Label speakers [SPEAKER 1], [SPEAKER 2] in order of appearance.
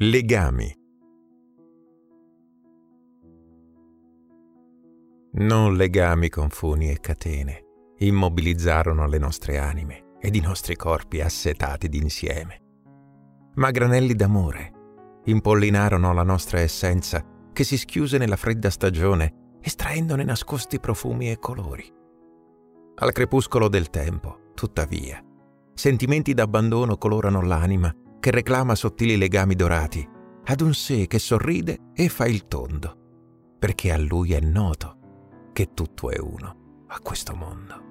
[SPEAKER 1] Legami. Non legami con funi e catene immobilizzarono le nostre anime ed i nostri corpi assetati d'insieme, ma granelli d'amore impollinarono la nostra essenza che si schiuse nella fredda stagione, estraendone nascosti profumi e colori. Al crepuscolo del tempo, tuttavia, sentimenti d'abbandono colorano l'anima che reclama sottili legami dorati ad un sé che sorride e fa il tondo, perché a lui è noto che tutto è uno a questo mondo.